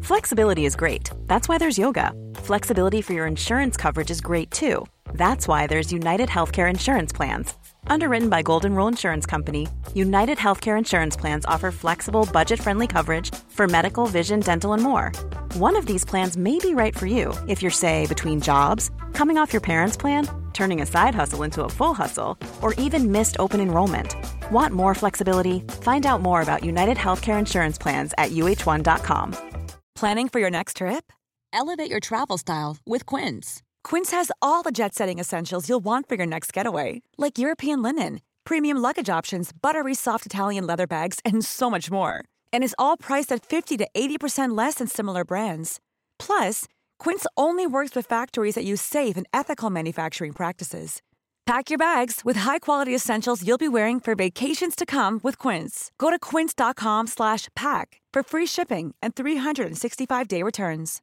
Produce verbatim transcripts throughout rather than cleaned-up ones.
Flexibility is great. That's why there's yoga. Flexibility for your insurance coverage is great too. That's why there's United Healthcare Insurance Plans. Underwritten by Golden Rule Insurance Company, United Healthcare Insurance Plans offer flexible, budget-friendly coverage for medical, vision, dental, and more. One of these plans may be right for you if you're, say, between jobs, coming off your parents' plan, turning a side hustle into a full hustle, or even missed open enrollment. Want more flexibility? Find out more about United Healthcare Insurance Plans at U H one dot com. Planning for your next trip? Elevate your travel style with Quince. Quince has all the jet-setting essentials you'll want for your next getaway, like European linen, premium luggage options, buttery soft Italian leather bags, and so much more. And is all priced at fifty to eighty percent less than similar brands. Plus, Quince only works with factories that use safe and ethical manufacturing practices. Pack your bags with high-quality essentials you'll be wearing for vacations to come with Quince. Go to quince.com slash pack for free shipping and three sixty-five day returns.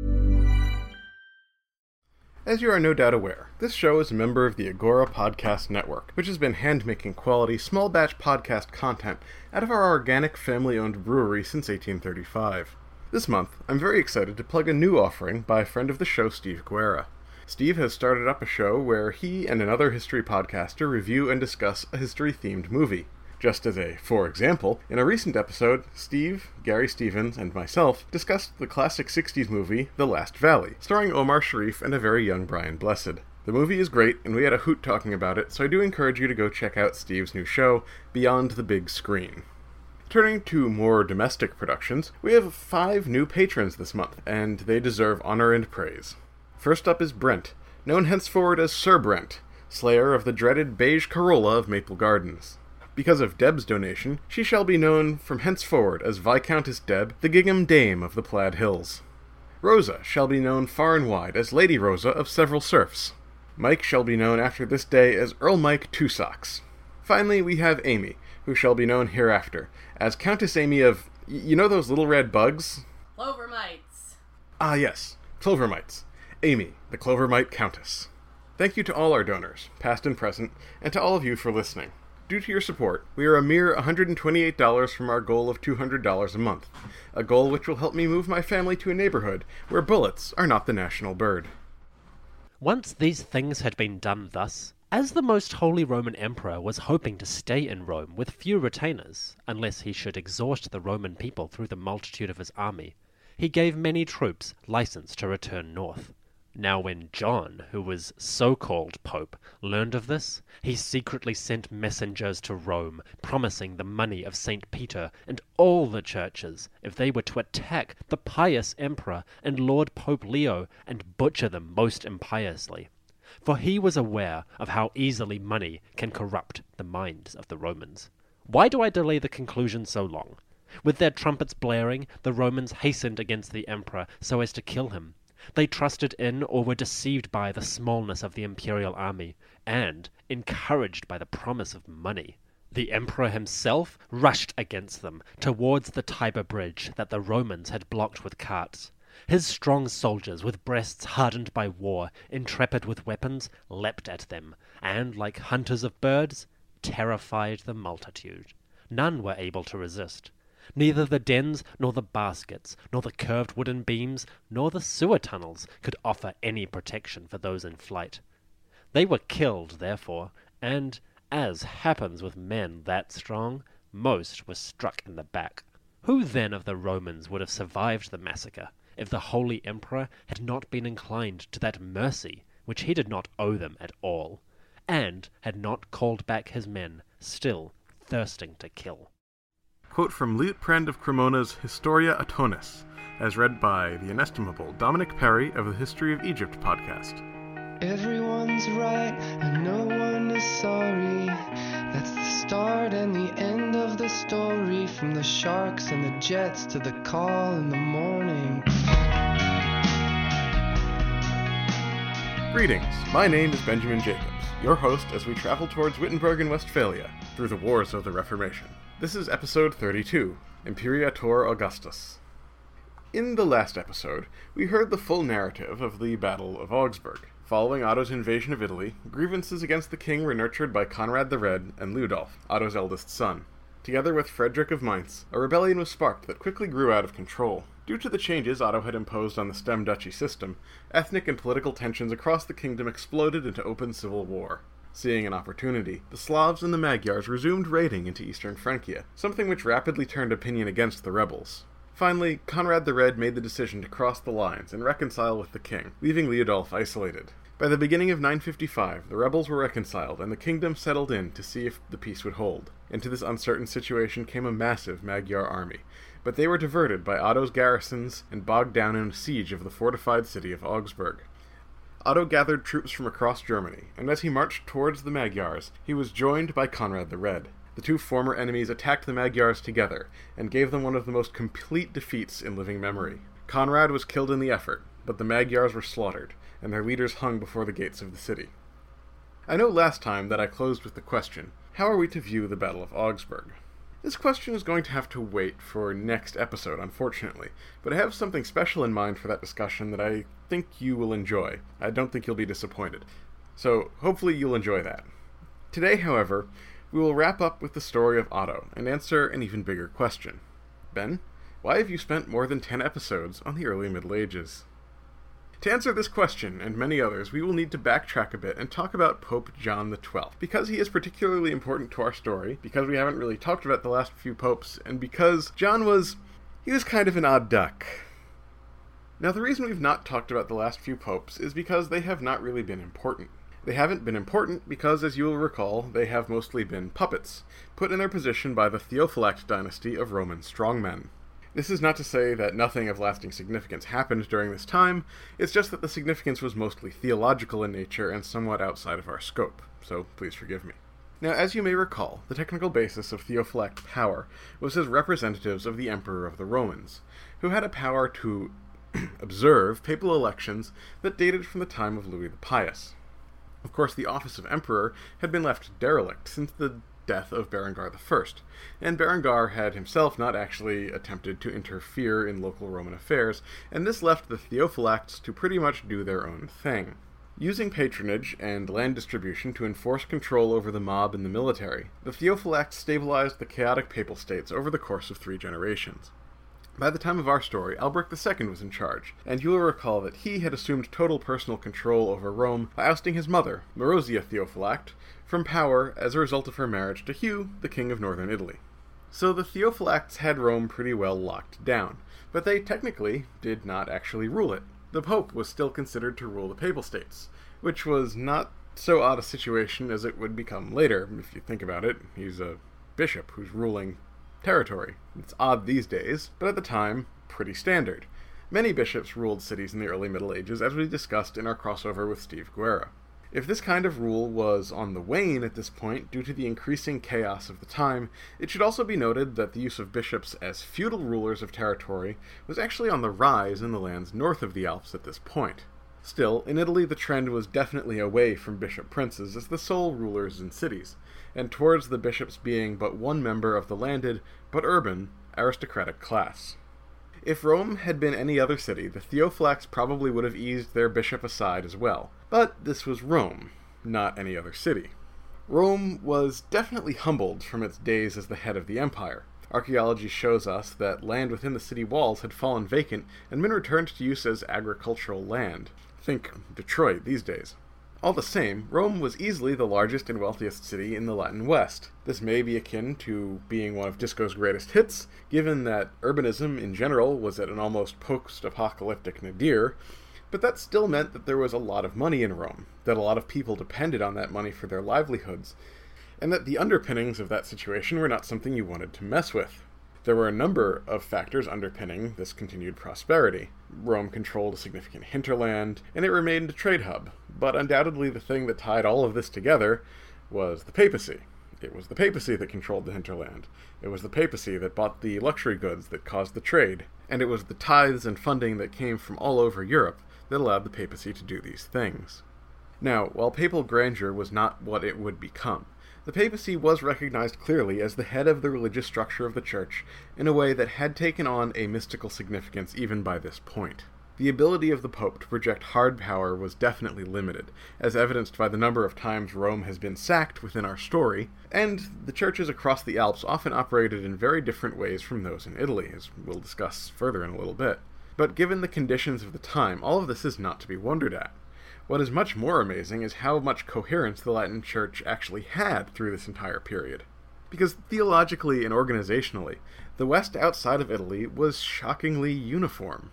As you are no doubt aware, this show is a member of the Agora Podcast Network, which has been hand-making quality, small-batch podcast content out of our organic, family-owned brewery since eighteen thirty-five. This month, I'm very excited to plug a new offering by a friend of the show, Steve Guerra. Steve has started up a show where he and another history podcaster review and discuss a history-themed movie. Just as a for example, in a recent episode, Steve, Gary Stevens, and myself discussed the classic sixties movie The Last Valley, starring Omar Sharif and a very young Brian Blessed. The movie is great, and we had a hoot talking about it, so I do encourage you to go check out Steve's new show, Beyond the Big Screen. Turning to more domestic productions, we have five new patrons this month, and they deserve honor and praise. First up is Brent, known henceforward as Sir Brent, slayer of the dreaded beige Corolla of Maple Gardens. Because of Deb's donation, she shall be known from henceforward as Viscountess Deb, the gingham dame of the Plaid Hills. Rosa shall be known far and wide as Lady Rosa of several serfs. Mike shall be known after this day as Earl Mike Two Socks. Finally, we have Amy, who shall be known hereafter as Countess Amy of... Y- you know those little red bugs? Clover mites. Ah, yes, clover mites. Amy, the Clover Mite Countess. Thank you to all our donors, past and present, and to all of you for listening. Due to your support, we are a mere one hundred twenty-eight dollars from our goal of two hundred dollars a month, a goal which will help me move my family to a neighborhood where bullets are not the national bird. Once these things had been done thus, as the most holy Roman emperor was hoping to stay in Rome with few retainers, unless he should exhaust the Roman people through the multitude of his army, he gave many troops license to return north. Now when John, who was so-called Pope, learned of this, he secretly sent messengers to Rome, promising the money of Saint Peter and all the churches if they were to attack the pious emperor and Lord Pope Leo and butcher them most impiously. For he was aware of how easily money can corrupt the minds of the Romans. Why do I delay the conclusion so long? With their trumpets blaring, the Romans hastened against the emperor so as to kill him. They trusted in or were deceived by the smallness of the imperial army, and, encouraged by the promise of money, the emperor himself rushed against them towards the Tiber bridge that the Romans had blocked with carts. His strong soldiers, with breasts hardened by war, intrepid with weapons, leapt at them, and, like hunters of birds, terrified the multitude. None were able to resist. Neither the dens, nor the baskets, nor the curved wooden beams, nor the sewer tunnels could offer any protection for those in flight. They were killed, therefore, and, as happens with men that strong, most were struck in the back. Who then of the Romans would have survived the massacre, if the holy emperor had not been inclined to that mercy which he did not owe them at all, and had not called back his men, still thirsting to kill? Quote from Liutprand of Cremona's Historia Atonis, as read by the inestimable Dominic Perry of the History of Egypt podcast. Everyone's right and no one is sorry. That's the start and the end of the story. From the sharks and the jets to the call in the morning. Greetings, my name is Benjamin Jacobs, your host as we travel towards Wittenberg in Westphalia, through the wars of the Reformation. This is episode thirty-two, Imperator Augustus. In the last episode, we heard the full narrative of the Battle of Augsburg. Following Otto's invasion of Italy, grievances against the king were nurtured by Conrad the Red and Ludolf, Otto's eldest son. Together with Frederick of Mainz, a rebellion was sparked that quickly grew out of control. Due to the changes Otto had imposed on the Stem Duchy system, ethnic and political tensions across the kingdom exploded into open civil war. Seeing an opportunity, the Slavs and the Magyars resumed raiding into eastern Francia, something which rapidly turned opinion against the rebels. Finally, Conrad the Red made the decision to cross the lines and reconcile with the king, leaving Liudolf isolated. By the beginning of nine fifty-five, the rebels were reconciled, and the kingdom settled in to see if the peace would hold. Into this uncertain situation came a massive Magyar army, but they were diverted by Otto's garrisons and bogged down in a siege of the fortified city of Augsburg. Otto gathered troops from across Germany, and as he marched towards the Magyars, he was joined by Conrad the Red. The two former enemies attacked the Magyars together, and gave them one of the most complete defeats in living memory. Conrad was killed in the effort, but the Magyars were slaughtered, and their leaders hung before the gates of the city. I know last time that I closed with the question, how are we to view the Battle of Augsburg? This question is going to have to wait for next episode, unfortunately, but I have something special in mind for that discussion that I think you will enjoy. I don't think you'll be disappointed. So, hopefully you'll enjoy that. Today, however, we will wrap up with the story of Otto and answer an even bigger question. Ben, why have you spent more than ten episodes on the early Middle Ages? To answer this question, and many others, we will need to backtrack a bit and talk about Pope John the Twelfth, because he is particularly important to our story, because we haven't really talked about the last few popes, and because John was... he was kind of an odd duck. Now, the reason we've not talked about the last few popes is because they have not really been important. They haven't been important because, as you will recall, they have mostly been puppets, put in their position by the Theophylact dynasty of Roman strongmen. This is not to say that nothing of lasting significance happened during this time, it's just that the significance was mostly theological in nature and somewhat outside of our scope, so please forgive me. Now, as you may recall, the technical basis of Theophylact power was as representatives of the Emperor of the Romans, who had a power to observe papal elections that dated from the time of Louis the Pious. Of course, the office of Emperor had been left derelict since the death of Berengar the First, and Berengar had himself not actually attempted to interfere in local Roman affairs, and this left the Theophylacts to pretty much do their own thing. Using patronage and land distribution to enforce control over the mob and the military, the Theophylacts stabilized the chaotic papal states over the course of three generations. By the time of our story, Albrecht the Second was in charge, and you will recall that he had assumed total personal control over Rome by ousting his mother, Marozia Theophylact, from power as a result of her marriage to Hugh, the king of northern Italy. So the Theophylacts had Rome pretty well locked down, but they technically did not actually rule it. The Pope was still considered to rule the papal states, which was not so odd a situation as it would become later, if you think about it. He's a bishop who's ruling territory. It's odd these days, but at the time, pretty standard. Many bishops ruled cities in the early Middle Ages, as we discussed in our crossover with Steve Guerra. If this kind of rule was on the wane at this point due to the increasing chaos of the time, it should also be noted that the use of bishops as feudal rulers of territory was actually on the rise in the lands north of the Alps at this point. Still, in Italy the trend was definitely away from bishop princes as the sole rulers in cities, and towards the bishops being but one member of the landed, but urban, aristocratic class. If Rome had been any other city, the Theophylacts probably would have eased their bishop aside as well. But this was Rome, not any other city. Rome was definitely humbled from its days as the head of the empire. Archaeology shows us that land within the city walls had fallen vacant and been returned to use as agricultural land. Think Detroit these days. All the same, Rome was easily the largest and wealthiest city in the Latin West. This may be akin to being one of disco's greatest hits, given that urbanism in general was at an almost post-apocalyptic nadir, but that still meant that there was a lot of money in Rome, that a lot of people depended on that money for their livelihoods, and that the underpinnings of that situation were not something you wanted to mess with. There were a number of factors underpinning this continued prosperity. Rome controlled a significant hinterland, and it remained a trade hub, but undoubtedly the thing that tied all of this together was the papacy. It was the papacy that controlled the hinterland. It was the papacy that bought the luxury goods that caused the trade, and it was the tithes and funding that came from all over Europe that allowed the papacy to do these things. Now, while papal grandeur was not what it would become, the papacy was recognized clearly as the head of the religious structure of the church in a way that had taken on a mystical significance even by this point. The ability of the Pope to project hard power was definitely limited, as evidenced by the number of times Rome has been sacked within our story, and the churches across the Alps often operated in very different ways from those in Italy, as we'll discuss further in a little bit. But given the conditions of the time, all of this is not to be wondered at. What is much more amazing is how much coherence the Latin Church actually had through this entire period. Because theologically and organizationally, the West outside of Italy was shockingly uniform.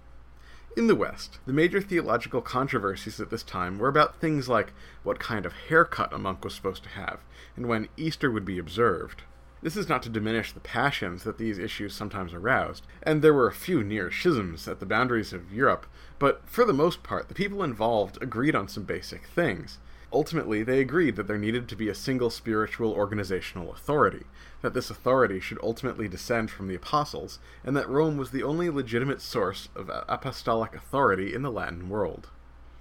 In the West, the major theological controversies at this time were about things like what kind of haircut a monk was supposed to have, and when Easter would be observed. This is not to diminish the passions that these issues sometimes aroused, and there were a few near schisms at the boundaries of Europe, but for the most part, the people involved agreed on some basic things. Ultimately, they agreed that there needed to be a single spiritual organizational authority, that this authority should ultimately descend from the apostles, and that Rome was the only legitimate source of apostolic authority in the Latin world.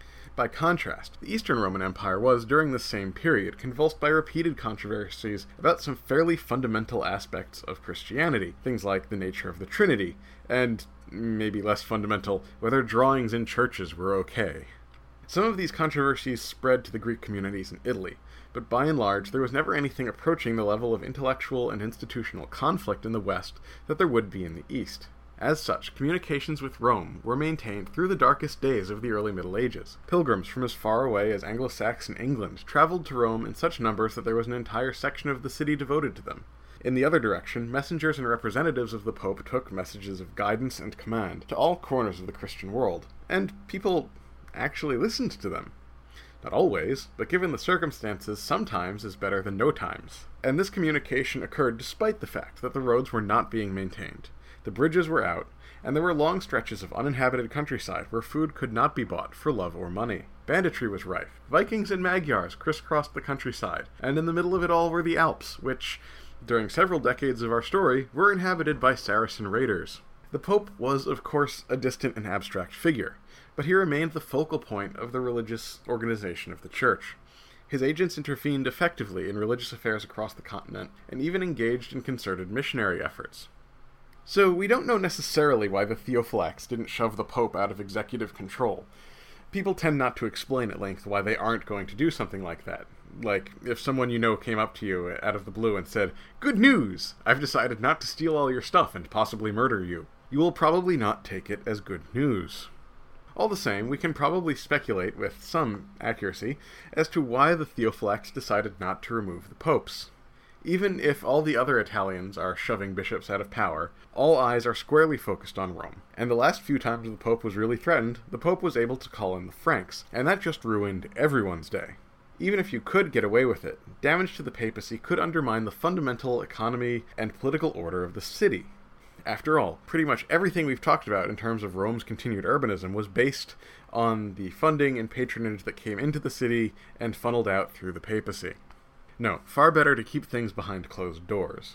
By contrast, the Eastern Roman Empire was, during this same period, convulsed by repeated controversies about some fairly fundamental aspects of Christianity, things like the nature of the Trinity, and, maybe less fundamental, whether drawings in churches were okay. Some of these controversies spread to the Greek communities in Italy, but by and large there was never anything approaching the level of intellectual and institutional conflict in the West that there would be in the East. As such, communications with Rome were maintained through the darkest days of the early Middle Ages. Pilgrims from as far away as Anglo-Saxon England traveled to Rome in such numbers that there was an entire section of the city devoted to them. In the other direction, messengers and representatives of the Pope took messages of guidance and command to all corners of the Christian world, and people actually listened to them. Not always, but given the circumstances, sometimes is better than no times. And this communication occurred despite the fact that the roads were not being maintained. The bridges were out, and there were long stretches of uninhabited countryside where food could not be bought for love or money. Banditry was rife. Vikings and Magyars crisscrossed the countryside, and in the middle of it all were the Alps, which, during several decades of our story, were inhabited by Saracen raiders. The Pope was, of course, a distant and abstract figure, but he remained the focal point of the religious organization of the Church. His agents intervened effectively in religious affairs across the continent, and even engaged in concerted missionary efforts. So we don't know necessarily why the Theophylax didn't shove the Pope out of executive control. People tend not to explain at length why they aren't going to do something like that. Like, if someone you know came up to you out of the blue and said, "Good news! I've decided not to steal all your stuff and possibly murder you," you will probably not take it as good news. All the same, we can probably speculate with some accuracy as to why the Theophylax decided not to remove the popes. Even if all the other Italians are shoving bishops out of power, all eyes are squarely focused on Rome, and the last few times the Pope was really threatened, the Pope was able to call in the Franks, and that just ruined everyone's day. Even if you could get away with it, damage to the papacy could undermine the fundamental economy and political order of the city. After all, pretty much everything we've talked about in terms of Rome's continued urbanism was based on the funding and patronage that came into the city and funneled out through the papacy. No, far better to keep things behind closed doors.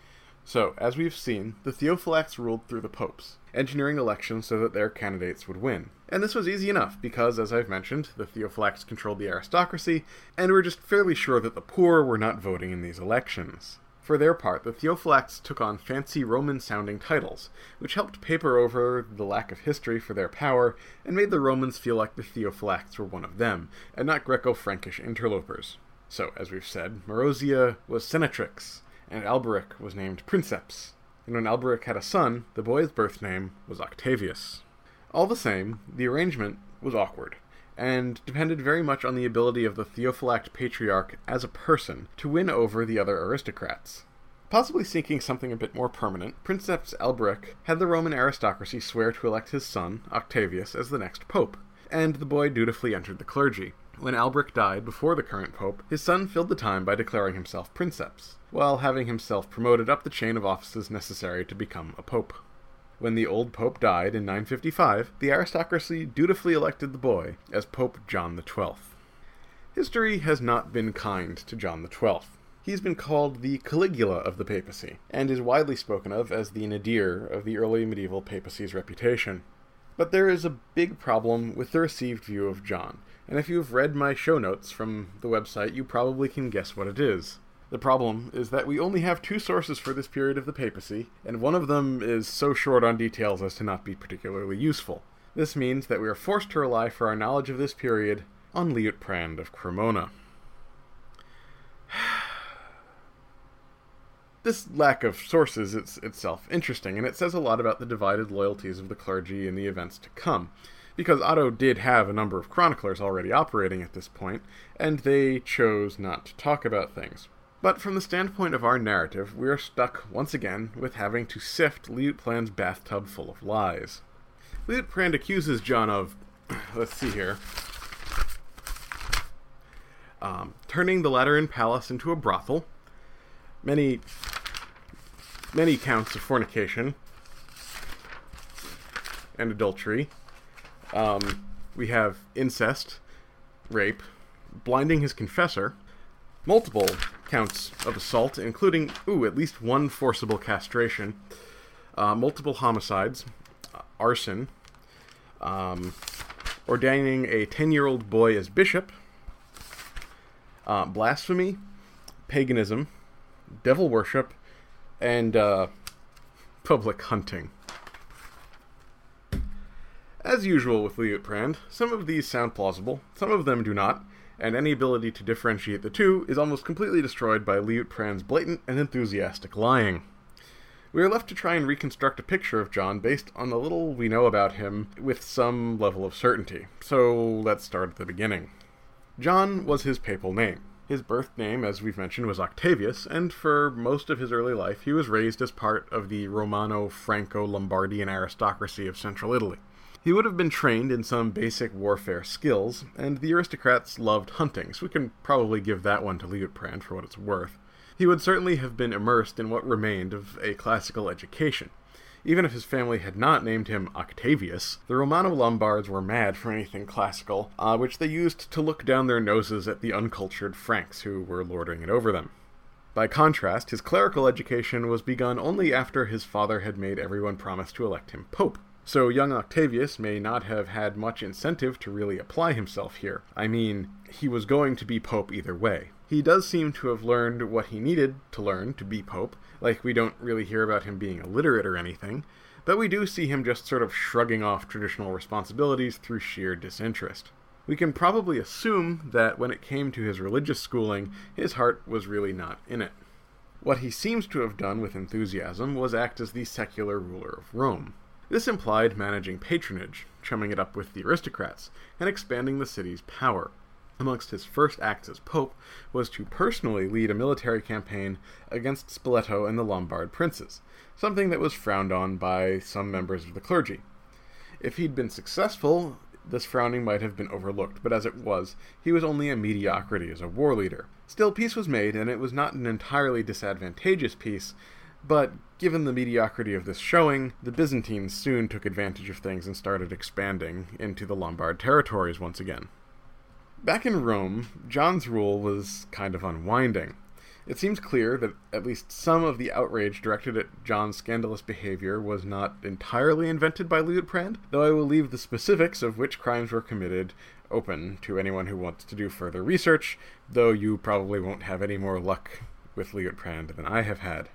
So, as we've seen, the Theophylax ruled through the popes, engineering elections so that their candidates would win. And this was easy enough, because, as I've mentioned, the Theophylax controlled the aristocracy, and were just fairly sure that the poor were not voting in these elections. For their part, the Theophylax took on fancy Roman-sounding titles, which helped paper over the lack of history for their power, and made the Romans feel like the Theophylax were one of them, and not Greco-Frankish interlopers. So, as we've said, Marozia was Senatrix, and Alberic was named Princeps, and when Alberic had a son, the boy's birth name was Octavius. All the same, the arrangement was awkward, and depended very much on the ability of the Theophylact Patriarch as a person to win over the other aristocrats. Possibly seeking something a bit more permanent, Princeps Alberic had the Roman aristocracy swear to elect his son, Octavius, as the next pope, and the boy dutifully entered the clergy. When Alberic died before the current pope, his son filled the time by declaring himself Princeps, while having himself promoted up the chain of offices necessary to become a pope. When the old pope died in nine fifty-five, the aristocracy dutifully elected the boy as Pope John the Twelfth. History has not been kind to John the Twelfth. He's been called the Caligula of the papacy, and is widely spoken of as the nadir of the early medieval papacy's reputation. But there is a big problem with the received view of John, and if you've read my show notes from the website, you probably can guess what it is. The problem is that we only have two sources for this period of the papacy, and one of them is so short on details as to not be particularly useful. This means that we are forced to rely for our knowledge of this period on Liutprand of Cremona. This lack of sources is itself interesting, and it says a lot about the divided loyalties of the clergy in the events to come, because Otto did have a number of chroniclers already operating at this point, and they chose not to talk about things. But from the standpoint of our narrative, we are stuck once again with having to sift Liutprand's bathtub full of lies. Liutprand accuses John of, let's see here, um, turning the Lateran Palace into a brothel, many, many counts of fornication and adultery. Um, we have incest, rape, blinding his confessor, multiple counts of assault, including, ooh, at least one forcible castration, uh, multiple homicides, uh, arson, um, ordaining a ten-year-old boy as bishop, uh, blasphemy, paganism, devil worship, and uh, public hunting. As usual with Liutprand, some of these sound plausible, some of them do not, and any ability to differentiate the two is almost completely destroyed by Liutprand's blatant and enthusiastic lying. We are left to try and reconstruct a picture of John based on the little we know about him with some level of certainty, so let's start at the beginning. John was his papal name. His birth name, as we've mentioned, was Octavius, and for most of his early life he was raised as part of the Romano-Franco-Lombardian aristocracy of central Italy. He would have been trained in some basic warfare skills, and the aristocrats loved hunting, so we can probably give that one to Liutprand for what it's worth. He would certainly have been immersed in what remained of a classical education. Even if his family had not named him Octavius, the Romano-Lombards were mad for anything classical, uh, which they used to look down their noses at the uncultured Franks who were lording it over them. By contrast, his clerical education was begun only after his father had made everyone promise to elect him pope. So young Octavius may not have had much incentive to really apply himself here. I mean, he was going to be pope either way. He does seem to have learned what he needed to learn to be pope, like we don't really hear about him being illiterate or anything, but we do see him just sort of shrugging off traditional responsibilities through sheer disinterest. We can probably assume that when it came to his religious schooling, his heart was really not in it. What he seems to have done with enthusiasm was act as the secular ruler of Rome. This implied managing patronage, chumming it up with the aristocrats, and expanding the city's power. Amongst his first acts as pope was to personally lead a military campaign against Spoleto and the Lombard princes, something that was frowned on by some members of the clergy. If he'd been successful, this frowning might have been overlooked, but as it was, he was only a mediocrity as a war leader. Still, peace was made, and it was not an entirely disadvantageous peace, but given the mediocrity of this showing, the Byzantines soon took advantage of things and started expanding into the Lombard territories once again. Back in Rome, John's rule was kind of unwinding. It seems clear that at least some of the outrage directed at John's scandalous behavior was not entirely invented by Liutprand, though I will leave the specifics of which crimes were committed open to anyone who wants to do further research, though you probably won't have any more luck with Liutprand than I have had.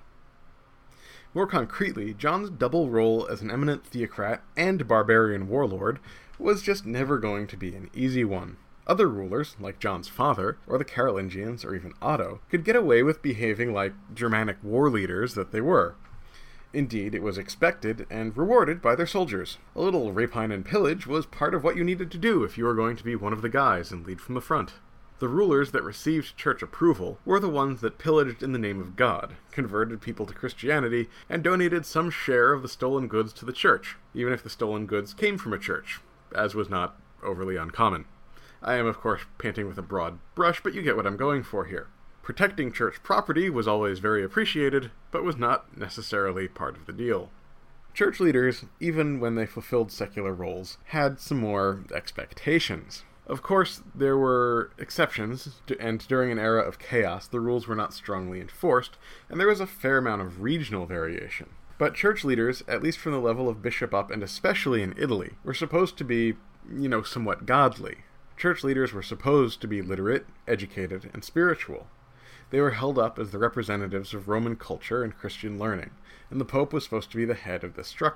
More concretely, John's double role as an eminent theocrat and barbarian warlord was just never going to be an easy one. Other rulers, like John's father, or the Carolingians, or even Otto, could get away with behaving like Germanic war leaders that they were. Indeed, it was expected and rewarded by their soldiers. A little rapine and pillage was part of what you needed to do if you were going to be one of the guys and lead from the front. The rulers that received church approval were the ones that pillaged in the name of God, converted people to Christianity, and donated some share of the stolen goods to the church, even if the stolen goods came from a church, as was not overly uncommon. I am, of course, painting with a broad brush, but you get what I'm going for here. Protecting church property was always very appreciated, but was not necessarily part of the deal. Church leaders, even when they fulfilled secular roles, had some more expectations. Of course, there were exceptions, and during an era of chaos, the rules were not strongly enforced, and there was a fair amount of regional variation. But church leaders, at least from the level of bishop up, and especially in Italy, were supposed to be, you know, somewhat godly. Church leaders were supposed to be literate, educated, and spiritual. They were held up as the representatives of Roman culture and Christian learning, and the Pope was supposed to be the head of this structure.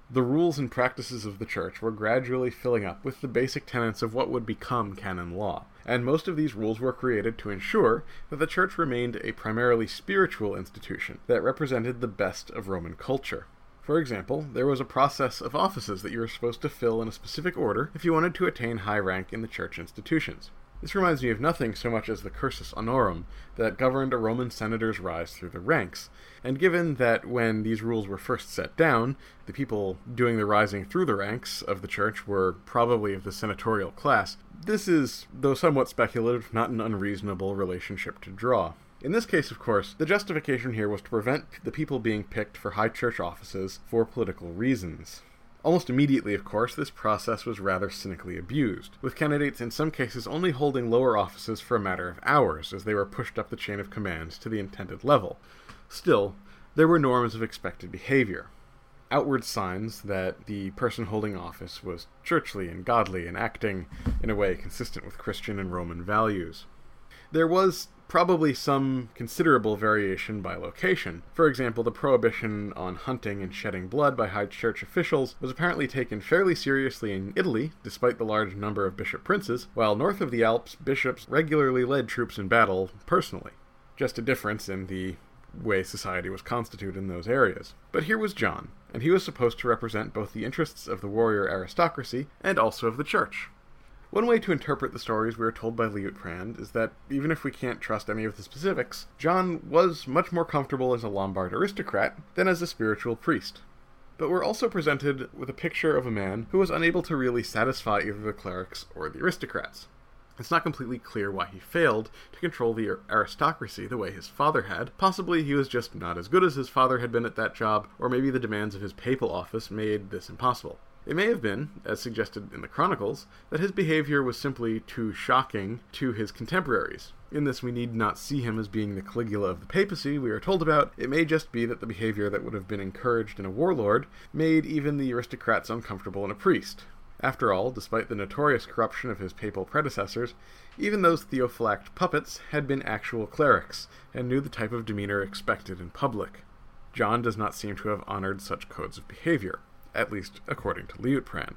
The rules and practices of the church were gradually filling up with the basic tenets of what would become canon law, and most of these rules were created to ensure that the church remained a primarily spiritual institution that represented the best of Roman culture. For example, there was a process of offices that you were supposed to fill in a specific order if you wanted to attain high rank in the church institutions. This reminds me of nothing so much as the cursus honorum that governed a Roman senator's rise through the ranks, and given that when these rules were first set down, the people doing the rising through the ranks of the church were probably of the senatorial class, this is, though somewhat speculative, not an unreasonable relationship to draw. In this case, of course, the justification here was to prevent the people being picked for high church offices for political reasons. Almost immediately, of course, this process was rather cynically abused, with candidates in some cases only holding lower offices for a matter of hours as they were pushed up the chain of command to the intended level. Still, there were norms of expected behavior. Outward signs that the person holding office was churchly and godly and acting in a way consistent with Christian and Roman values. There was probably some considerable variation by location. For example, the prohibition on hunting and shedding blood by high church officials was apparently taken fairly seriously in Italy, despite the large number of bishop princes, while north of the Alps, bishops regularly led troops in battle personally. Just a difference in the way society was constituted in those areas. But here was John, and he was supposed to represent both the interests of the warrior aristocracy and also of the church. One way to interpret the stories we are told by Liutprand is that, even if we can't trust any of the specifics, John was much more comfortable as a Lombard aristocrat than as a spiritual priest. But we're also presented with a picture of a man who was unable to really satisfy either the clerics or the aristocrats. It's not completely clear why he failed to control the aristocracy the way his father had. Possibly he was just not as good as his father had been at that job, or maybe the demands of his papal office made this impossible. It may have been, as suggested in the Chronicles, that his behavior was simply too shocking to his contemporaries. In this, we need not see him as being the Caligula of the papacy we are told about. It may just be that the behavior that would have been encouraged in a warlord made even the aristocrats uncomfortable in a priest. After all, despite the notorious corruption of his papal predecessors, even those Theophylact puppets had been actual clerics, and knew the type of demeanor expected in public. John does not seem to have honored such codes of behavior, at least according to Liutprand.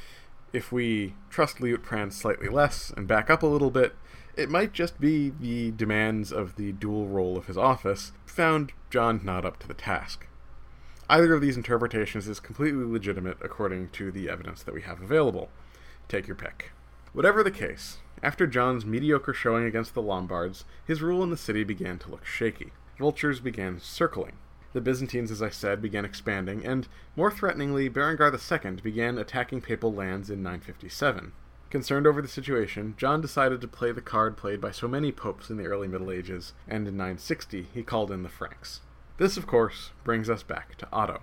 If we trust Liutprand slightly less and back up a little bit, it might just be the demands of the dual role of his office found John not up to the task. Either of these interpretations is completely legitimate according to the evidence that we have available. Take your pick. Whatever the case, after John's mediocre showing against the Lombards, his rule in the city began to look shaky. Vultures began circling. The Byzantines, as I said, began expanding, and, more threateningly, Berengar the Second began attacking papal lands in nine fifty-seven. Concerned over the situation, John decided to play the card played by so many popes in the early Middle Ages, and in nine sixty he called in the Franks. This, of course, brings us back to Otto.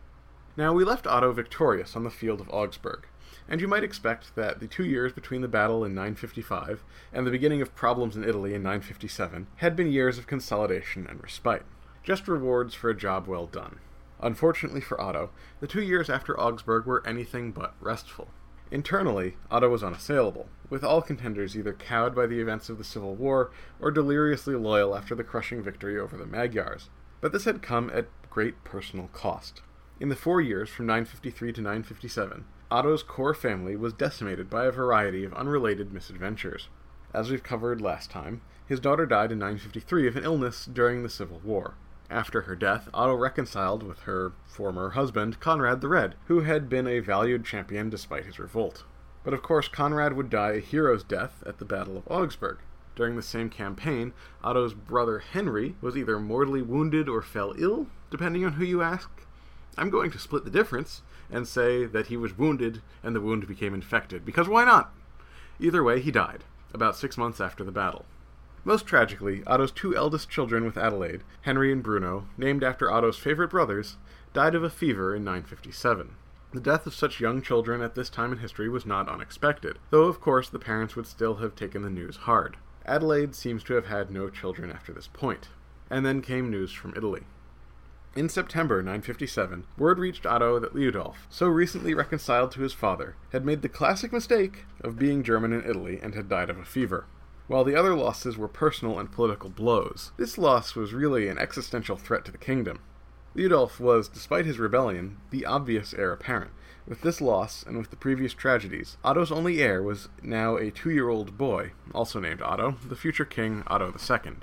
Now, we left Otto victorious on the field of Augsburg, and you might expect that the two years between the battle in nine fifty-five and the beginning of problems in Italy in nine fifty-seven had been years of consolidation and respite. Just rewards for a job well done. Unfortunately for Otto, the two years after Augsburg were anything but restful. Internally, Otto was unassailable, with all contenders either cowed by the events of the Civil War or deliriously loyal after the crushing victory over the Magyars. But this had come at great personal cost. In the four years from nine fifty-three to nine fifty-seven, Otto's core family was decimated by a variety of unrelated misadventures. As we've covered last time, his daughter died in nine fifty-three of an illness during the Civil War. After her death, Otto reconciled with her former husband, Conrad the Red, who had been a valued champion despite his revolt. But of course, Conrad would die a hero's death at the Battle of Augsburg. During the same campaign, Otto's brother Henry was either mortally wounded or fell ill, depending on who you ask. I'm going to split the difference and say that he was wounded and the wound became infected, because why not? Either way, he died, about six months after the battle. Most tragically, Otto's two eldest children with Adelaide, Henry and Bruno, named after Otto's favorite brothers, died of a fever in nine fifty-seven. The death of such young children at this time in history was not unexpected, though of course the parents would still have taken the news hard. Adelaide seems to have had no children after this point. And then came news from Italy. In September nine fifty-seven, word reached Otto that Liudolf, so recently reconciled to his father, had made the classic mistake of being German in Italy and had died of a fever. While the other losses were personal and political blows, this loss was really an existential threat to the kingdom. Liudolf was, despite his rebellion, the obvious heir apparent. With this loss, and with the previous tragedies, Otto's only heir was now a two-year-old boy, also named Otto, the future king Otto the Second.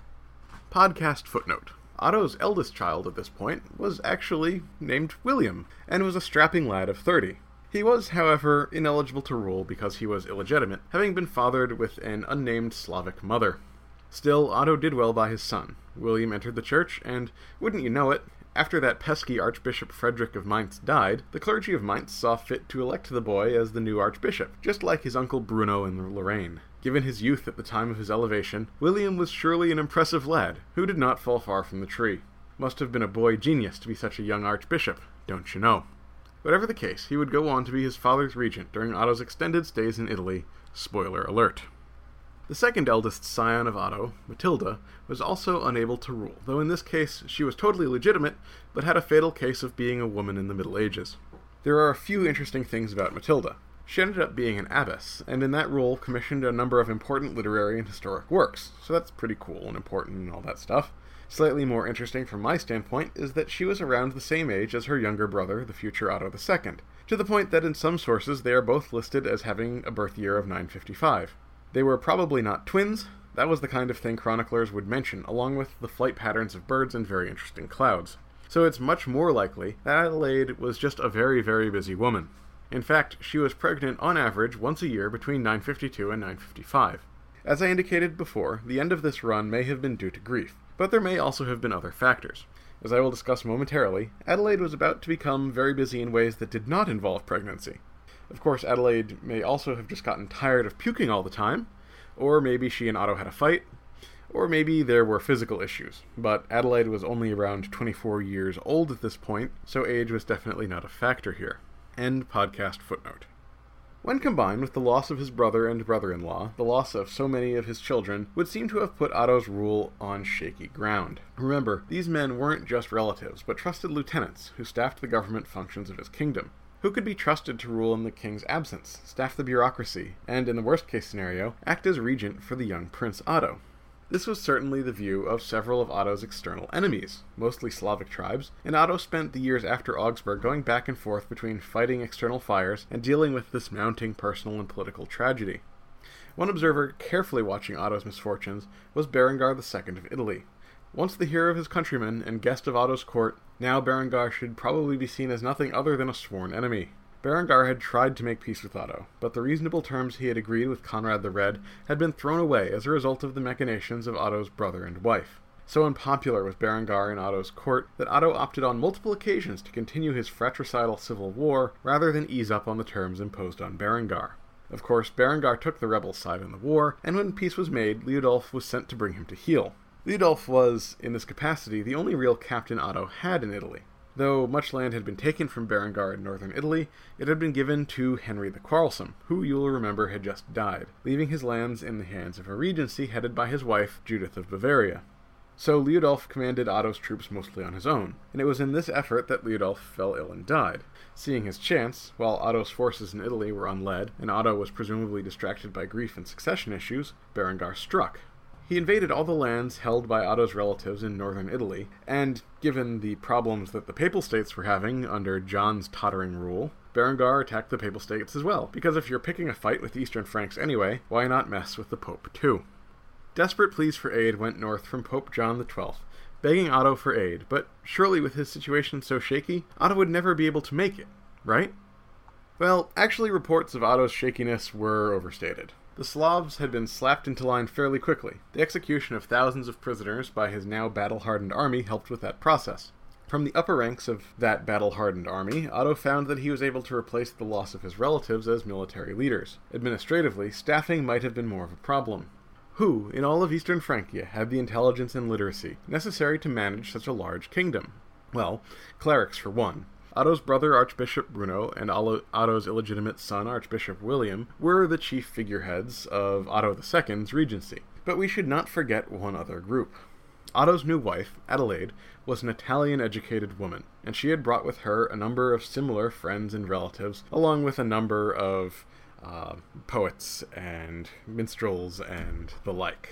Podcast footnote. Otto's eldest child at this point was actually named William, and was a strapping lad of thirty. He was, however, ineligible to rule because he was illegitimate, having been fathered with an unnamed Slavic mother. Still, Otto did well by his son. William entered the church, and, wouldn't you know it, after that pesky Archbishop Frederick of Mainz died, the clergy of Mainz saw fit to elect the boy as the new archbishop, just like his uncle Bruno in Lorraine. Given his youth at the time of his elevation, William was surely an impressive lad, who did not fall far from the tree. Must have been a boy genius to be such a young archbishop, don't you know? Whatever the case, he would go on to be his father's regent during Otto's extended stays in Italy. Spoiler alert. The second eldest scion of Otto, Matilda, was also unable to rule, though in this case she was totally legitimate, but had a fatal case of being a woman in the Middle Ages. There are a few interesting things about Matilda. She ended up being an abbess, and in that role commissioned a number of important literary and historic works, so that's pretty cool and important and all that stuff. Slightly more interesting from my standpoint is that she was around the same age as her younger brother, the future Otto the Second, to the point that in some sources they are both listed as having a birth year of nine fifty-five. They were probably not twins. That was the kind of thing chroniclers would mention, along with the flight patterns of birds and very interesting clouds. So it's much more likely that Adelaide was just a very, very busy woman. In fact, she was pregnant on average once a year between nine fifty-two and nine fifty-five. As I indicated before, the end of this run may have been due to grief, but there may also have been other factors. As I will discuss momentarily, Adelaide was about to become very busy in ways that did not involve pregnancy. Of course, Adelaide may also have just gotten tired of puking all the time, or maybe she and Otto had a fight, or maybe there were physical issues, but Adelaide was only around twenty-four years old at this point, so age was definitely not a factor here. End podcast footnote. When combined with the loss of his brother and brother-in-law, the loss of so many of his children would seem to have put Otto's rule on shaky ground. Remember, these men weren't just relatives, but trusted lieutenants who staffed the government functions of his kingdom. Who could be trusted to rule in the king's absence, staff the bureaucracy, and, in the worst-case scenario, act as regent for the young Prince Otto? This was certainly the view of several of Otto's external enemies, mostly Slavic tribes, and Otto spent the years after Augsburg going back and forth between fighting external fires and dealing with this mounting personal and political tragedy. One observer carefully watching Otto's misfortunes was Berengar the Second of Italy. Once the hero of his countrymen and guest of Otto's court, now Berengar should probably be seen as nothing other than a sworn enemy. Berengar had tried to make peace with Otto, but the reasonable terms he had agreed with Conrad the Red had been thrown away as a result of the machinations of Otto's brother and wife. So unpopular was Berengar in Otto's court that Otto opted on multiple occasions to continue his fratricidal civil war rather than ease up on the terms imposed on Berengar. Of course, Berengar took the rebels' side in the war, and when peace was made, Liudolf was sent to bring him to heel. Liudolf was, in this capacity, the only real captain Otto had in Italy. Though much land had been taken from Berengar in northern Italy, it had been given to Henry the Quarrelsome, who you will remember had just died, leaving his lands in the hands of a regency headed by his wife, Judith of Bavaria. So Liudolf commanded Otto's troops mostly on his own, and it was in this effort that Liudolf fell ill and died. Seeing his chance, while Otto's forces in Italy were unled, and Otto was presumably distracted by grief and succession issues, Berengar struck. He invaded all the lands held by Otto's relatives in northern Italy, and, given the problems that the Papal States were having under John's tottering rule, Berengar attacked the Papal States as well, because if you're picking a fight with Eastern Franks anyway, why not mess with the Pope too? Desperate pleas for aid went north from Pope John the Twelfth, begging Otto for aid, but surely with his situation so shaky, Otto would never be able to make it, right? Well, actually reports of Otto's shakiness were overstated. The Slavs had been slapped into line fairly quickly. The execution of thousands of prisoners by his now battle-hardened army helped with that process. From the upper ranks of that battle-hardened army, Otto found that he was able to replace the loss of his relatives as military leaders. Administratively, staffing might have been more of a problem. Who, in all of Eastern Francia, had the intelligence and literacy necessary to manage such a large kingdom? Well, clerics for one. Otto's brother Archbishop Bruno and Otto's illegitimate son Archbishop William were the chief figureheads of Otto the Second's regency. But we should not forget one other group. Otto's new wife, Adelaide, was an Italian-educated woman, and she had brought with her a number of similar friends and relatives, along with a number of uh, poets and minstrels and the like.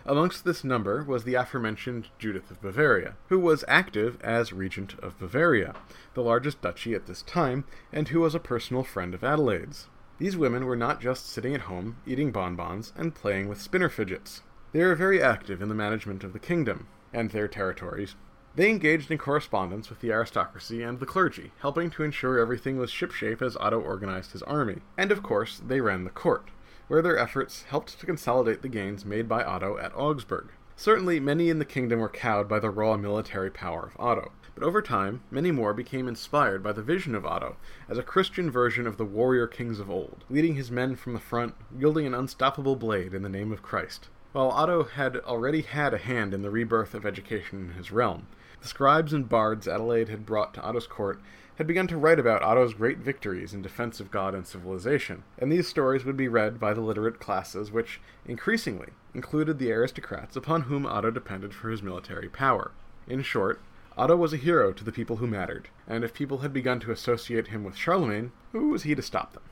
Amongst this number was the aforementioned Judith of Bavaria, who was active as Regent of Bavaria, the largest duchy at this time, and who was a personal friend of Adelaide's. These women were not just sitting at home, eating bonbons, and playing with spinner fidgets. They were very active in the management of the kingdom, and their territories. They engaged in correspondence with the aristocracy and the clergy, helping to ensure everything was shipshape as Otto organized his army. And of course, they ran the court, where their efforts helped to consolidate the gains made by Otto at Augsburg. Certainly, many in the kingdom were cowed by the raw military power of Otto, but over time, many more became inspired by the vision of Otto as a Christian version of the warrior kings of old, leading his men from the front, wielding an unstoppable blade in the name of Christ. While Otto had already had a hand in the rebirth of education in his realm, the scribes and bards Adelaide had brought to Otto's court had begun to write about Otto's great victories in defense of God and civilization, and these stories would be read by the literate classes which, increasingly, included the aristocrats upon whom Otto depended for his military power. In short, Otto was a hero to the people who mattered, and if people had begun to associate him with Charlemagne, who was he to stop them?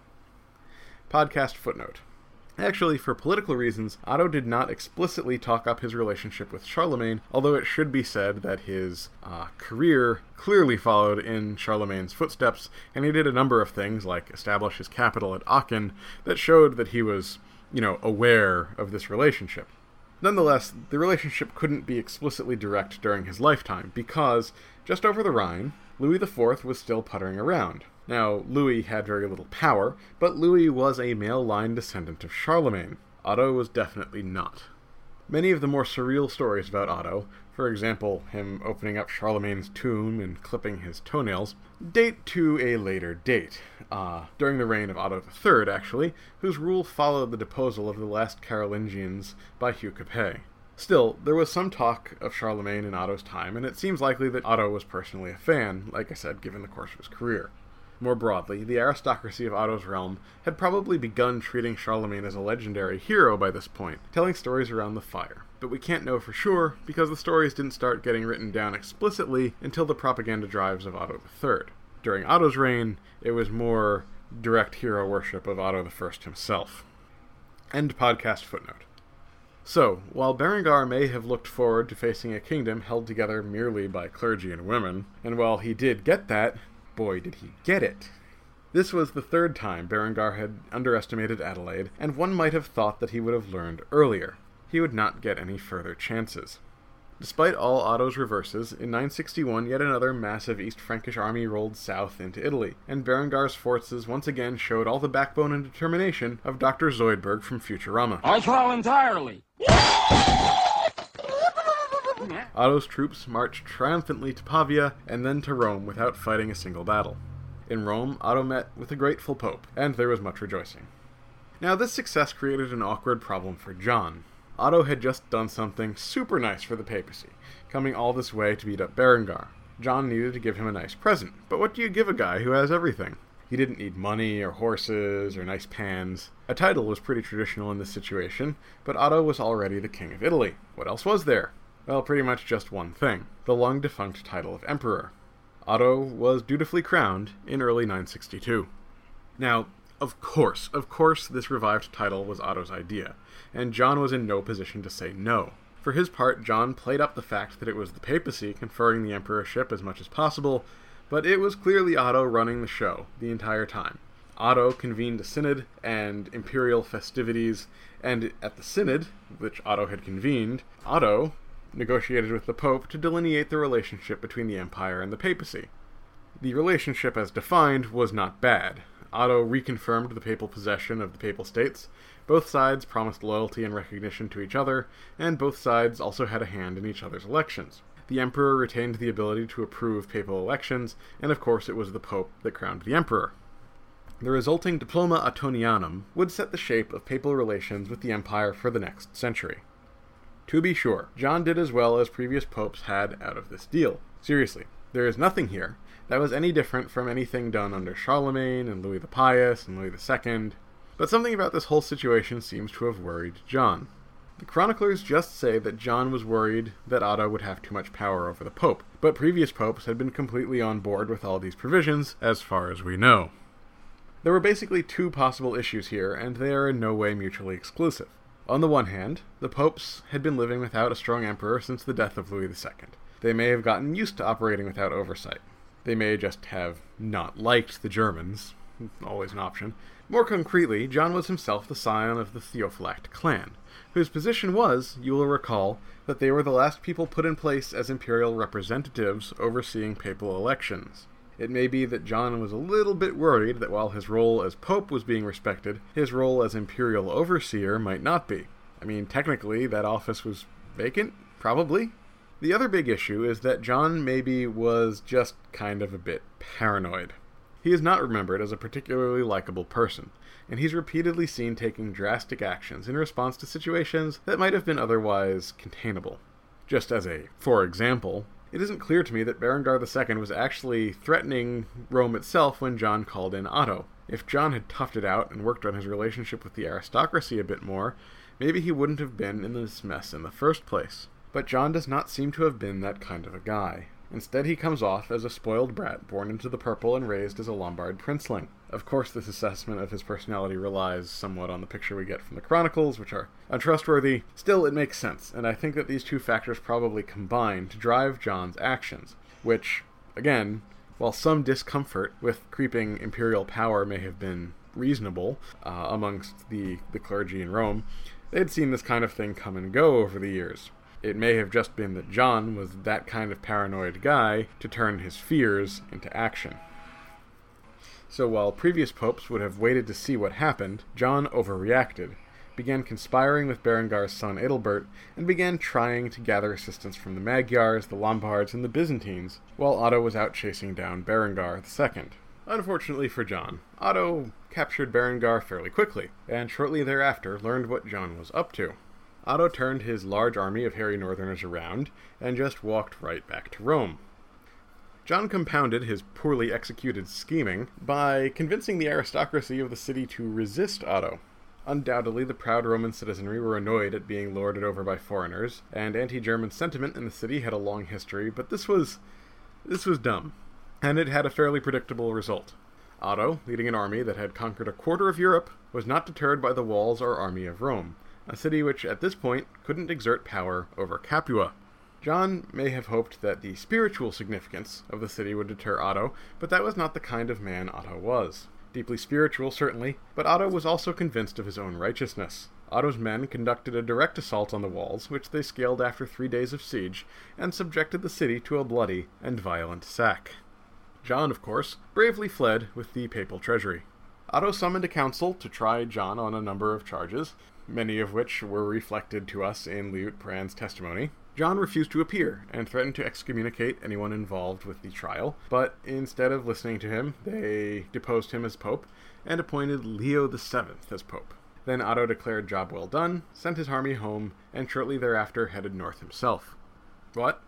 Podcast footnote. Actually, for political reasons, Otto did not explicitly talk up his relationship with Charlemagne, although it should be said that his uh, career clearly followed in Charlemagne's footsteps, and he did a number of things, like establish his capital at Aachen, that showed that he was, you know, aware of this relationship. Nonetheless, the relationship couldn't be explicitly direct during his lifetime, because, just over the Rhine, Louis the Fourth was still puttering around. Now, Louis had very little power, but Louis was a male-line descendant of Charlemagne. Otto was definitely not. Many of the more surreal stories about Otto, for example, him opening up Charlemagne's tomb and clipping his toenails, date to a later date, uh, during the reign of Otto the Third, actually, whose rule followed the deposal of the last Carolingians by Hugh Capet. Still, there was some talk of Charlemagne in Otto's time, and it seems likely that Otto was personally a fan, like I said, given the course of his career. More broadly, the aristocracy of Otto's realm had probably begun treating Charlemagne as a legendary hero by this point, telling stories around the fire. But we can't know for sure, because the stories didn't start getting written down explicitly until the propaganda drives of Otto the Third. During Otto's reign, it was more direct hero worship of Otto the First himself. End podcast footnote. So, while Berengar may have looked forward to facing a kingdom held together merely by clergy and women, and while he did get that, boy, did he get it. This was the third time Berengar had underestimated Adelaide, and one might have thought that he would have learned earlier. He would not get any further chances. Despite all Otto's reverses, in nine sixty-one yet another massive East Frankish army rolled south into Italy, and Berengar's forces once again showed all the backbone and determination of Doctor Zoidberg from Futurama. I follow entirely! Otto's troops marched triumphantly to Pavia and then to Rome without fighting a single battle. In Rome, Otto met with a grateful pope, and there was much rejoicing. Now, this success created an awkward problem for John. Otto had just done something super nice for the papacy, coming all this way to beat up Berengar. John needed to give him a nice present, but what do you give a guy who has everything? He didn't need money, or horses, or nice pans. A title was pretty traditional in this situation, but Otto was already the king of Italy. What else was there? Well, pretty much just one thing, the long-defunct title of emperor. Otto was dutifully crowned in early nine sixty-two. Now, of course, of course this revived title was Otto's idea, and John was in no position to say no. For his part, John played up the fact that it was the papacy conferring the emperorship as much as possible, but it was clearly Otto running the show the entire time. Otto convened a synod and imperial festivities, and at the synod, which Otto had convened, Otto negotiated with the Pope to delineate the relationship between the Empire and the papacy. The relationship as defined was not bad. Otto reconfirmed the papal possession of the Papal States, both sides promised loyalty and recognition to each other, and both sides also had a hand in each other's elections. The Emperor retained the ability to approve papal elections, and of course it was the Pope that crowned the Emperor. The resulting Diploma Ottonianum would set the shape of papal relations with the Empire for the next century. To be sure, John did as well as previous popes had out of this deal. Seriously, there is nothing here that was any different from anything done under Charlemagne and Louis the Pious and Louis the Second, but something about this whole situation seems to have worried John. The chroniclers just say that John was worried that Otto would have too much power over the Pope, but previous popes had been completely on board with all these provisions, as far as we know. There were basically two possible issues here, and they are in no way mutually exclusive. On the one hand, the popes had been living without a strong emperor since the death of Louis the Second. They may have gotten used to operating without oversight. They may just have not liked the Germans, always an option. More concretely, John was himself the scion of the Theophylact clan, whose position was, you will recall, that they were the last people put in place as imperial representatives overseeing papal elections. It may be that John was a little bit worried that while his role as pope was being respected, his role as imperial overseer might not be. I mean, technically, that office was vacant, probably. The other big issue is that John maybe was just kind of a bit paranoid. He is not remembered as a particularly likable person, and he's repeatedly seen taking drastic actions in response to situations that might have been otherwise containable. Just as a for example, it isn't clear to me that Berengar the Second was actually threatening Rome itself when John called in Otto. If John had toughed it out and worked on his relationship with the aristocracy a bit more, maybe he wouldn't have been in this mess in the first place. But John does not seem to have been that kind of a guy. Instead, he comes off as a spoiled brat born into the purple and raised as a Lombard princeling. Of course, this assessment of his personality relies somewhat on the picture we get from the chronicles, which are untrustworthy. Still, it makes sense, and I think that these two factors probably combine to drive John's actions, which, again, while some discomfort with creeping imperial power may have been reasonable uh, amongst the, the clergy in Rome, they had seen this kind of thing come and go over the years. It may have just been that John was that kind of paranoid guy to turn his fears into action. So while previous popes would have waited to see what happened, John overreacted, began conspiring with Berengar's son Adalbert, and began trying to gather assistance from the Magyars, the Lombards, and the Byzantines, while Otto was out chasing down Berengar the Second. Unfortunately for John, Otto captured Berengar fairly quickly, and shortly thereafter learned what John was up to. Otto turned his large army of hairy northerners around, and just walked right back to Rome. John compounded his poorly executed scheming by convincing the aristocracy of the city to resist Otto. Undoubtedly, the proud Roman citizenry were annoyed at being lorded over by foreigners, and anti-German sentiment in the city had a long history, but this was... this was dumb, and it had a fairly predictable result. Otto, leading an army that had conquered a quarter of Europe, was not deterred by the walls or army of Rome, a city which, at this point, couldn't exert power over Capua. John may have hoped that the spiritual significance of the city would deter Otto, but that was not the kind of man Otto was. Deeply spiritual, certainly, but Otto was also convinced of his own righteousness. Otto's men conducted a direct assault on the walls, which they scaled after three days of siege, and subjected the city to a bloody and violent sack. John, of course, bravely fled with the papal treasury. Otto summoned a council to try John on a number of charges, many of which were reflected to us in Liutprand's testimony. John refused to appear, and threatened to excommunicate anyone involved with the trial, but instead of listening to him, they deposed him as pope, and appointed Leo the Seventh as pope. Then Otto declared job well done, sent his army home, and shortly thereafter headed north himself. What?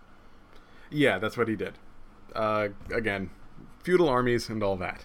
Yeah, that's what he did. Uh, again, feudal armies and all that.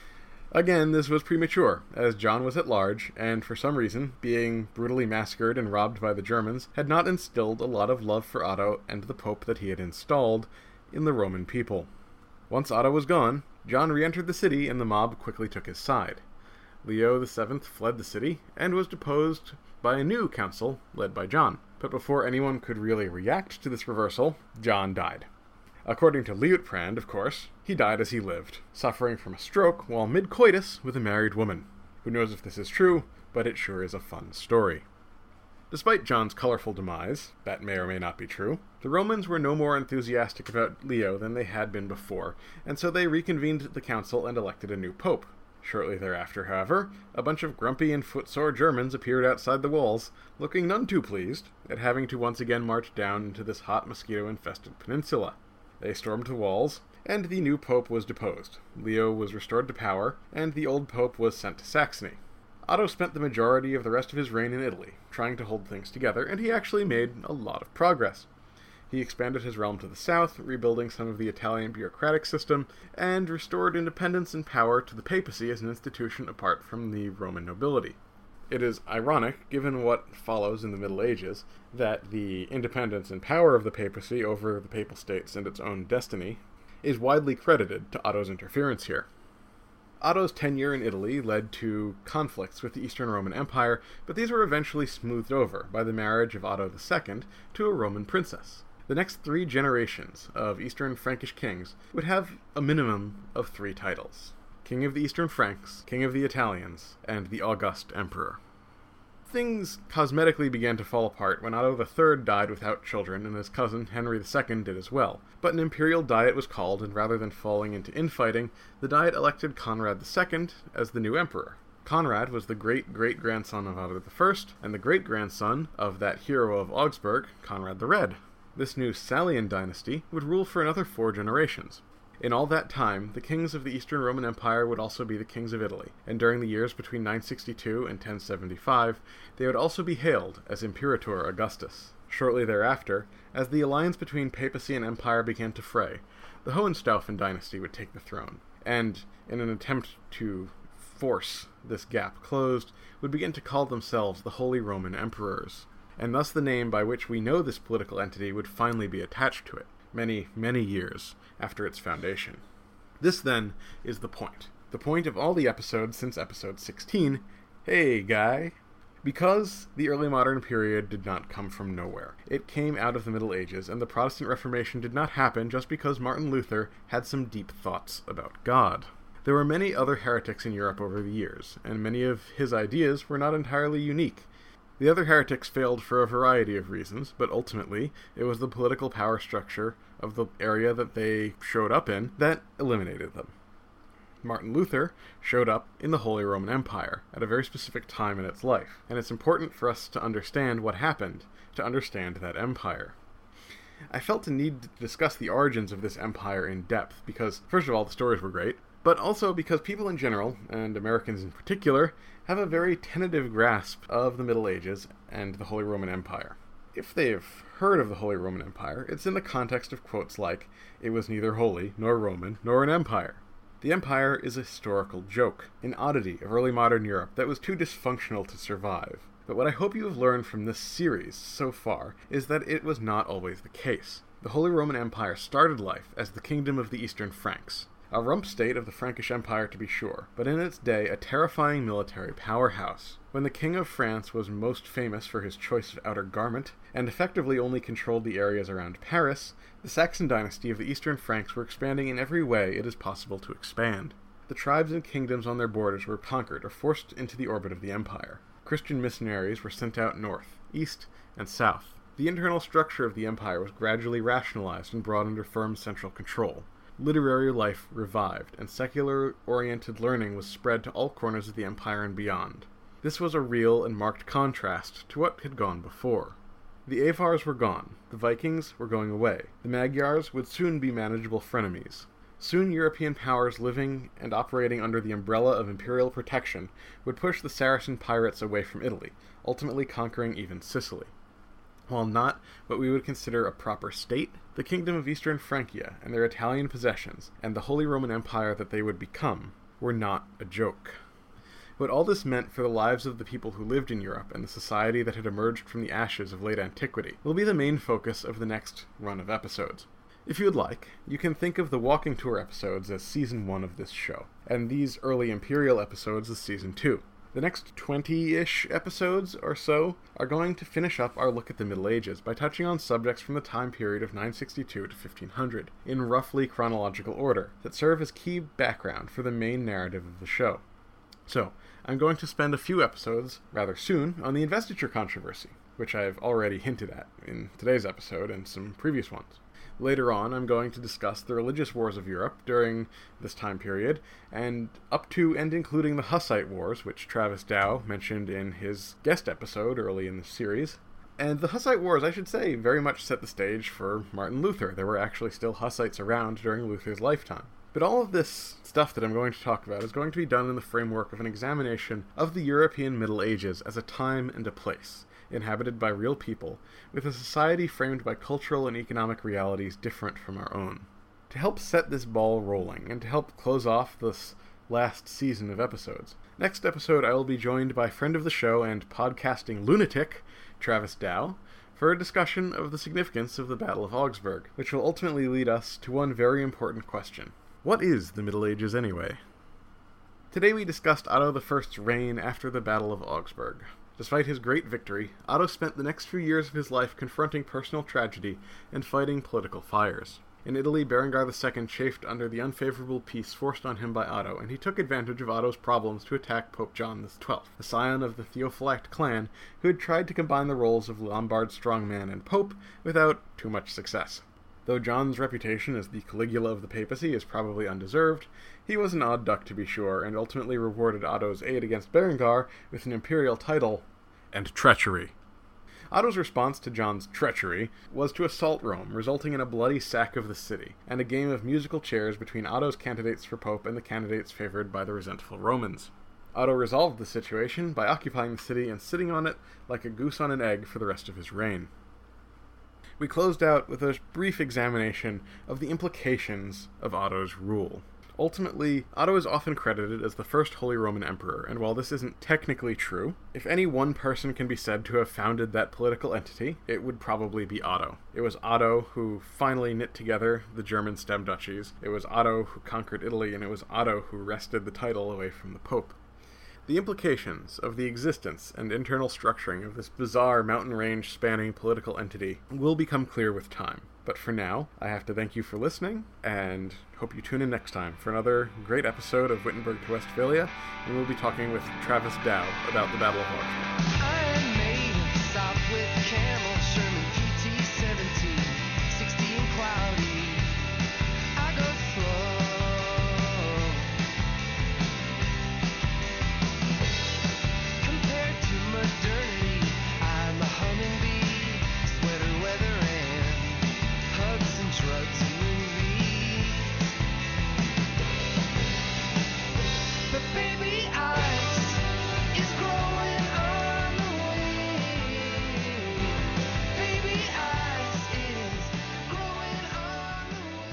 Again, this was premature, as John was at large, and for some reason, being brutally massacred and robbed by the Germans, had not instilled a lot of love for Otto and the Pope that he had installed in the Roman people. Once Otto was gone, John re-entered the city and the mob quickly took his side. Leo the Seventh fled the city, and was deposed by a new council led by John. But before anyone could really react to this reversal, John died. According to Liutprand, of course, he died as he lived, suffering from a stroke while mid-coitus with a married woman. Who knows if this is true, but it sure is a fun story. Despite John's colorful demise, that may or may not be true, the Romans were no more enthusiastic about Leo than they had been before, and so they reconvened the council and elected a new pope. Shortly thereafter, however, a bunch of grumpy and footsore Germans appeared outside the walls, looking none too pleased at having to once again march down into this hot mosquito-infested peninsula. They stormed the walls, and the new pope was deposed. Leo was restored to power, and the old pope was sent to Saxony. Otto spent the majority of the rest of his reign in Italy, trying to hold things together, and he actually made a lot of progress. He expanded his realm to the south, rebuilding some of the Italian bureaucratic system, and restored independence and power to the papacy as an institution apart from the Roman nobility. It is ironic, given what follows in the Middle Ages, that the independence and power of the papacy over the papal states and its own destiny is widely credited to Otto's interference here. Otto's tenure in Italy led to conflicts with the Eastern Roman Empire, but these were eventually smoothed over by the marriage of Otto the Second to a Roman princess. The next three generations of Eastern Frankish kings would have a minimum of three titles: King of the Eastern Franks, King of the Italians, and the August Emperor. Things cosmetically began to fall apart when Otto the Third died without children, and his cousin Henry the Second did as well. But an imperial diet was called, and rather than falling into infighting, the diet elected Conrad the Second as the new emperor. Conrad was the great-great-grandson of Otto the First, and the great-grandson of that hero of Augsburg, Conrad the Red. This new Salian dynasty would rule for another four generations. In all that time, the kings of the Eastern Roman Empire would also be the kings of Italy, and during the years between nine sixty-two and ten seventy-five, they would also be hailed as Imperator Augustus. Shortly thereafter, as the alliance between papacy and empire began to fray, the Hohenstaufen dynasty would take the throne, and, in an attempt to force this gap closed, would begin to call themselves the Holy Roman Emperors, and thus the name by which we know this political entity would finally be attached to it, many, many years after its foundation. This, then, is the point. The point of all the episodes since episode sixteen. Hey, guy! Because the early modern period did not come from nowhere. It came out of the Middle Ages, and the Protestant Reformation did not happen just because Martin Luther had some deep thoughts about God. There were many other heretics in Europe over the years, and many of his ideas were not entirely unique. The other heretics failed for a variety of reasons, but ultimately it was the political power structure of the area that they showed up in that eliminated them. Martin Luther showed up in the Holy Roman Empire at a very specific time in its life, and it's important for us to understand what happened to understand that empire. I felt the need to discuss the origins of this empire in depth because, first of all, the stories were great, but also because people in general, and Americans in particular, have a very tentative grasp of the Middle Ages and the Holy Roman Empire. If they've heard of the Holy Roman Empire, it's in the context of quotes like, "It was neither holy, nor Roman, nor an empire." The empire is a historical joke, an oddity of early modern Europe that was too dysfunctional to survive. But what I hope you have learned from this series so far is that it was not always the case. The Holy Roman Empire started life as the kingdom of the Eastern Franks. A rump state of the Frankish Empire, to be sure, but in its day a terrifying military powerhouse. When the King of France was most famous for his choice of outer garment, and effectively only controlled the areas around Paris, the Saxon dynasty of the Eastern Franks were expanding in every way it is possible to expand. The tribes and kingdoms on their borders were conquered or forced into the orbit of the empire. Christian missionaries were sent out north, east, and south. The internal structure of the empire was gradually rationalized and brought under firm central control. Literary life revived, and secular-oriented learning was spread to all corners of the empire and beyond. This was a real and marked contrast to what had gone before. The Avars were gone, the Vikings were going away, the Magyars would soon be manageable frenemies. Soon European powers living and operating under the umbrella of imperial protection would push the Saracen pirates away from Italy, ultimately conquering even Sicily. While not what we would consider a proper state, the Kingdom of Eastern Francia and their Italian possessions, and the Holy Roman Empire that they would become, were not a joke. What all this meant for the lives of the people who lived in Europe and the society that had emerged from the ashes of late antiquity will be the main focus of the next run of episodes. If you would like, you can think of the walking tour episodes as season one of this show, and these early Imperial episodes as season two. The next twenty-ish episodes or so are going to finish up our look at the Middle Ages by touching on subjects from the time period of nine sixty-two to fifteen hundred, in roughly chronological order, that serve as key background for the main narrative of the show. So, I'm going to spend a few episodes, rather soon, on the investiture controversy, which I have already hinted at in today's episode and some previous ones. Later on, I'm going to discuss the religious wars of Europe during this time period, and up to and including the Hussite Wars, which Travis Dow mentioned in his guest episode early in the series. And the Hussite Wars, I should say, very much set the stage for Martin Luther. There were actually still Hussites around during Luther's lifetime. But all of this stuff that I'm going to talk about is going to be done in the framework of an examination of the European Middle Ages as a time and a place, inhabited by real people, with a society framed by cultural and economic realities different from our own. To help set this ball rolling, and to help close off this last season of episodes, next episode I will be joined by friend of the show and podcasting lunatic, Travis Dow, for a discussion of the significance of the Battle of Augsburg, which will ultimately lead us to one very important question. What is the Middle Ages anyway? Today we discussed Otto the First's reign after the Battle of Augsburg. Despite his great victory, Otto spent the next few years of his life confronting personal tragedy and fighting political fires. In Italy, Berengar the Second chafed under the unfavorable peace forced on him by Otto, and he took advantage of Otto's problems to attack Pope John the Twelfth, the scion of the Theophylact clan, who had tried to combine the roles of Lombard strongman and pope without too much success. Though John's reputation as the Caligula of the papacy is probably undeserved, he was an odd duck to be sure, and ultimately rewarded Otto's aid against Berengar with an imperial title and treachery. Otto's response to John's treachery was to assault Rome, resulting in a bloody sack of the city, and a game of musical chairs between Otto's candidates for pope and the candidates favored by the resentful Romans. Otto resolved the situation by occupying the city and sitting on it like a goose on an egg for the rest of his reign. We closed out with a brief examination of the implications of Otto's rule. Ultimately, Otto is often credited as the first Holy Roman Emperor, and while this isn't technically true, if any one person can be said to have founded that political entity, it would probably be Otto. It was Otto who finally knit together the German stem duchies, it was Otto who conquered Italy, and it was Otto who wrested the title away from the Pope. The implications of the existence and internal structuring of this bizarre mountain range spanning political entity will become clear with time. But for now, I have to thank you for listening, and hope you tune in next time for another great episode of Wittenberg to Westphalia, and we'll be talking with Travis Dow about the Battle of Augsburg. I am made of Sopwith Camel, Sherman P T seventeen, sixteen cloudy. I go slow. Compared to modernity, I'm a humming bee, sweater weather and hugs and drugs and movies. But baby, ice is growing on the way. Baby, ice is growing on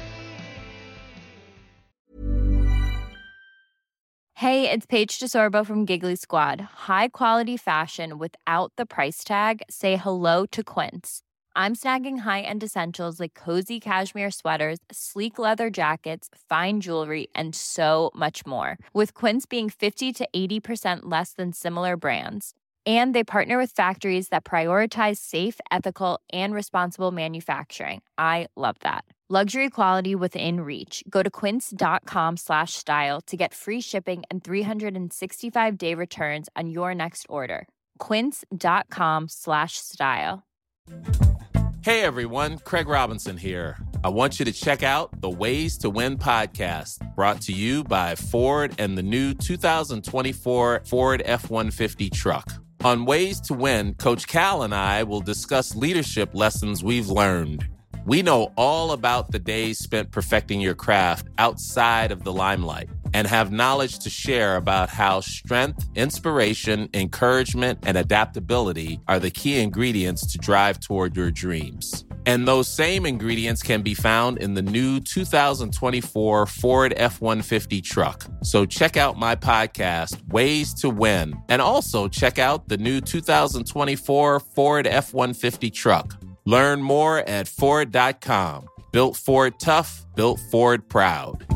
the way. Hey, it's Paige DeSorbo from Giggly Squad. High quality fashion without the price tag. Say hello to Quince. I'm snagging high-end essentials like cozy cashmere sweaters, sleek leather jackets, fine jewelry, and so much more. With Quince being fifty to eighty percent less than similar brands. And they partner with factories that prioritize safe, ethical, and responsible manufacturing. I love that. Luxury quality within reach. Go to quince.com slash style to get free shipping and three sixty-five day returns on your next order. Quince.com slash style. Hey everyone, Craig Robinson here. I want you to check out the Ways to Win podcast, brought to you by Ford and the new two thousand twenty-four Ford F one fifty truck. On Ways to Win, Coach Cal and I will discuss leadership lessons we've learned. We know all about the days spent perfecting your craft outside of the limelight and have knowledge to share about how strength, inspiration, encouragement, and adaptability are the key ingredients to drive toward your dreams. And those same ingredients can be found in the new two thousand twenty-four Ford F one fifty truck. So check out my podcast, Ways to Win, and also check out the new two thousand twenty-four Ford F one fifty truck. Learn more at Ford dot com. Built Ford tough, built Ford proud.